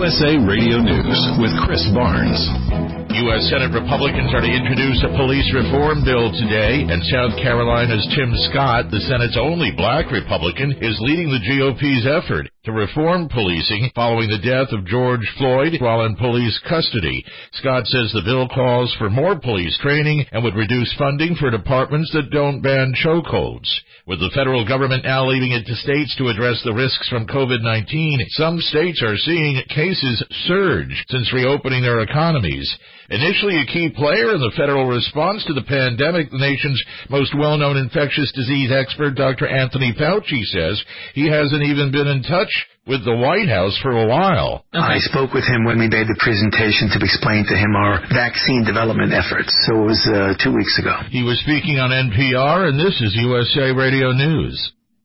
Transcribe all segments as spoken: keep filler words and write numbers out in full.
S A Radio News with Chris Barnes. U S Senate Republicans are to introduce a police reform bill today, and South Carolina's Tim Scott, the Senate's only black Republican, is leading the G O P's effort to reform policing following the death of George Floyd while in police custody. Scott says the bill calls for more police training and would reduce funding for departments that don't ban chokeholds. With the federal government now leaving it to states to address the risks from COVID nineteen, some states are seeing cases surge since reopening their economies. Initially a key player in the federal response to the pandemic, the nation's most well-known infectious disease expert, Doctor Anthony Fauci, says he hasn't even been in touch with the White House for a while. I spoke with him when we made the presentation to explain to him our vaccine development efforts. So it was uh, two weeks ago. He was speaking on N P R, and this is U S A Radio News.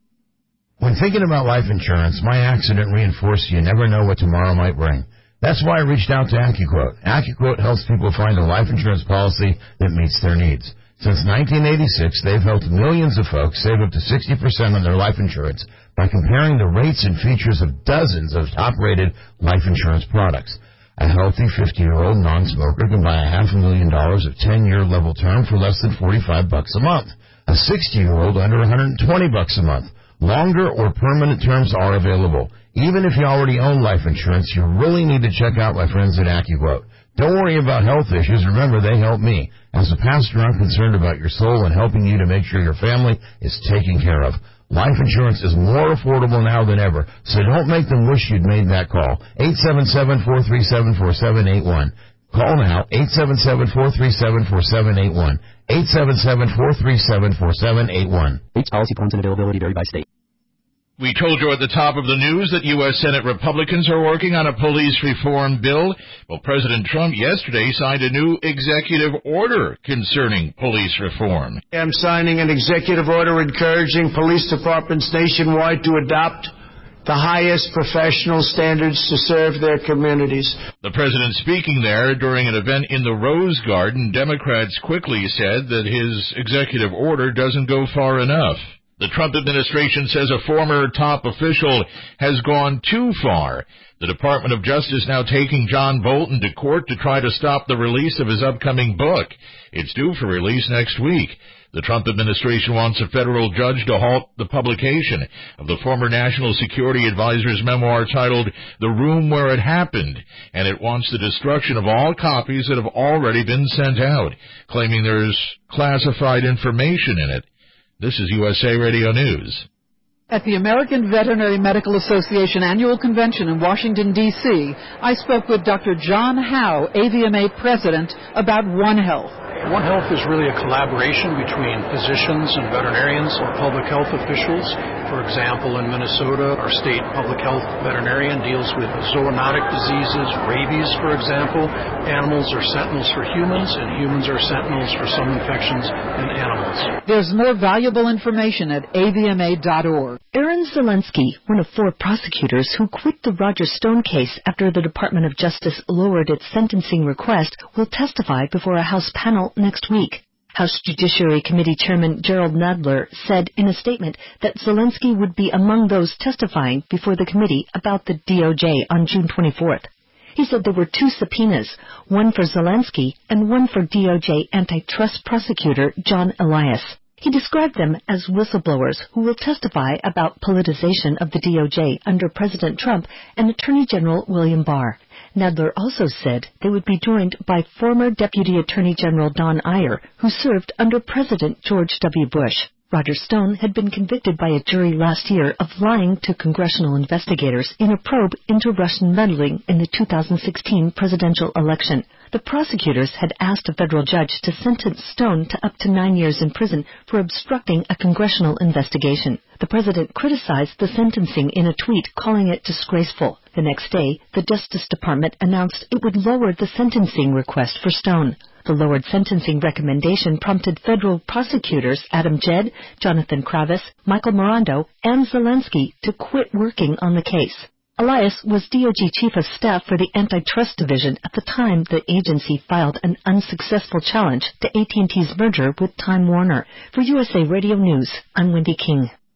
When thinking about life insurance, my accident reinforced you never know what tomorrow might bring. That's why I reached out to AccuQuote. AccuQuote helps people find a life insurance policy that meets their needs. Since nineteen eighty-six, they've helped millions of folks save up to sixty percent on their life insurance by comparing the rates and features of dozens of top-rated life insurance products. A healthy fifty-year-old non-smoker can buy a half a million dollars of ten-year level term for less than forty-five bucks a month. A sixty-year-old under one hundred twenty bucks a month. Longer or permanent terms are available. Even if you already own life insurance, you really need to check out my friends at AccuQuote. Don't worry about health issues. Remember, they help me. As a pastor, I'm concerned about your soul and helping you to make sure your family is taken care of. Life insurance is more affordable now than ever, so don't make them wish you'd made that call. eight seven seven, four three seven, four seven eight one. Call now, eight seven seven, four three seven, four seven eight one. eight seven seven, four three seven, four seven eight one. Each policy plans and availability vary by state. We told you at the top of the news that U S Senate Republicans are working on a police reform bill. Well, President Trump yesterday signed a new executive order concerning police reform. I'm signing an executive order encouraging police departments nationwide to adopt the highest professional standards to serve their communities. The president speaking there during an event in the Rose Garden, Democrats quickly said that his executive order doesn't go far enough. The Trump administration says a former top official has gone too far. The Department of Justice now taking John Bolton to court to try to stop the release of his upcoming book. It's due for release next week. The Trump administration wants a federal judge to halt the publication of the former National Security Advisor's memoir titled The Room Where It Happened, and it wants the destruction of all copies that have already been sent out, claiming there's classified information in it. This is U S A Radio News. At the American Veterinary Medical Association Annual Convention in Washington, D C, I spoke with Doctor John Howe, A V M A President, about One Health. One Health is really a collaboration between physicians and veterinarians or public health officials. For example, in Minnesota, our state public health veterinarian deals with zoonotic diseases, rabies, for example. Animals are sentinels for humans, and humans are sentinels for some infections in animals. There's more valuable information at A V M A dot org. Aaron Zelensky, one of four prosecutors who quit the Roger Stone case after the Department of Justice lowered its sentencing request, will testify before a House panel next week. House Judiciary Committee Chairman Gerald Nadler said in a statement that Zelensky would be among those testifying before the committee about the D O J on June twenty-fourth. He said there were two subpoenas, one for Zelensky and one for D O J antitrust prosecutor John Elias. He described them as whistleblowers who will testify about politicization of the D O J under President Trump and Attorney General William Barr. Nadler also said they would be joined by former Deputy Attorney General Don Iyer, who served under President George W. Bush. Roger Stone had been convicted by a jury last year of lying to congressional investigators in a probe into Russian meddling in the two thousand sixteen presidential election. The prosecutors had asked a federal judge to sentence Stone to up to nine years in prison for obstructing a congressional investigation. The president criticized the sentencing in a tweet, calling it disgraceful. The next day, the Justice Department announced it would lower the sentencing request for Stone. The lowered sentencing recommendation prompted federal prosecutors Adam Jed, Jonathan Kravis, Michael Morando, and Zelensky to quit working on the case. Elias was D O J Chief of Staff for the Antitrust Division at the time the agency filed an unsuccessful challenge to A T and T's merger with Time Warner. For U S A Radio News, I'm Wendy King.